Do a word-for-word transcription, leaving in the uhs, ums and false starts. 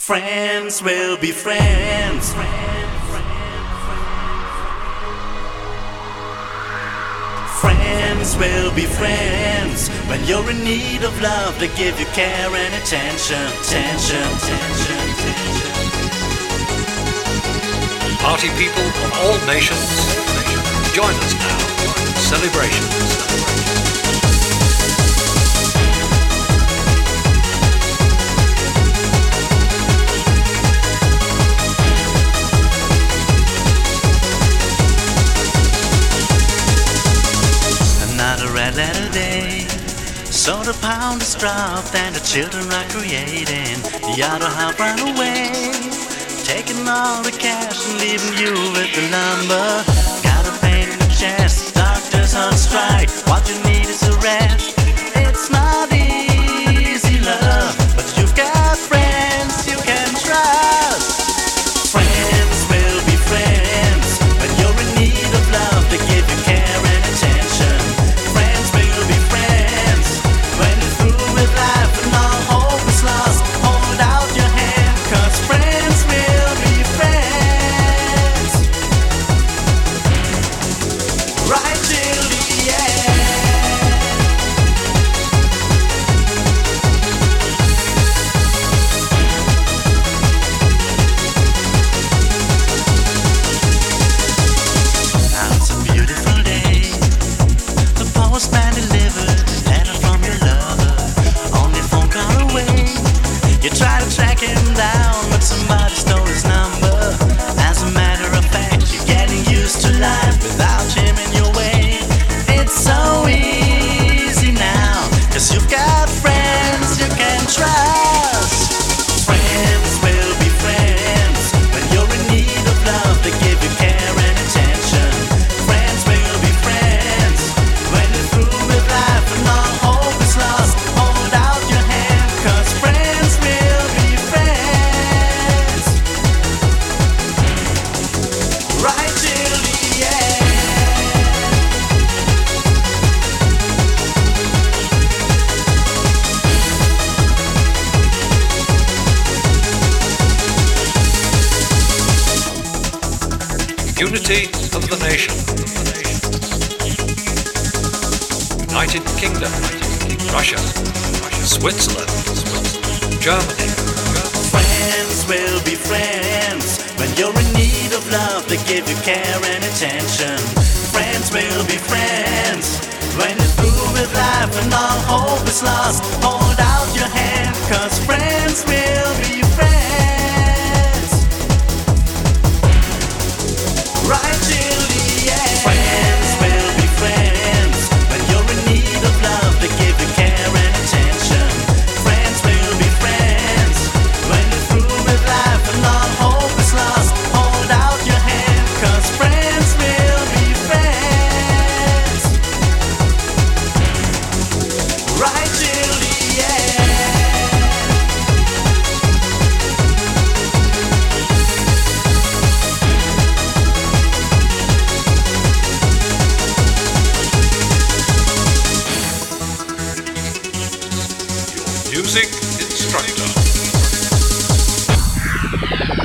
Friends will be friends. Friends will be friends when you're in need of love. They give you care and attention, attention, attention, attention. Party people of all nations, join us now in celebrations. Another red letter day, so the pound is dropped and the children are creating. The other half ran away, taking all the cash and leaving you with the lumber. Got a pain in the chest, doctors on strike. What you need is a rest. It's not easy, love, but you've got friends you can trust. Friends will be friends when you're in need of love. They give you care and attention. Friends will be friends when you're through with life and all hope is lost. Hold out your hand, 'cause friends will be friends right till the end. Now it's a beautiful day. The postman delivered a letter from your lover, only a phone call away. You try to track him down, but somebody stole his number. As a matter of fact, you're getting used to life without him in your way. It's so easy now, 'cause you've got friends you can trust. Friends will be friends when you're in need of love. They give you care and attention. Friends will be friends when you're through with life and all hope is lost. Hold out your hand, 'cause friends will be friends right till the end. Unity of the nation. United Kingdom, Russia, Switzerland, Germany. Friends will be friends when you're in need of love. They give you care and attention. Friends will be friends when you're through with life and all hope is lost. Hold out your hand, 'cause friends will be friends right till the end. Friends will be friends when you're in need of love. They give you care and attention. Friends will be friends when you're through with life and all hope is lost. Hold out your hand, 'cause friends will be friends right till the end. Music instructor.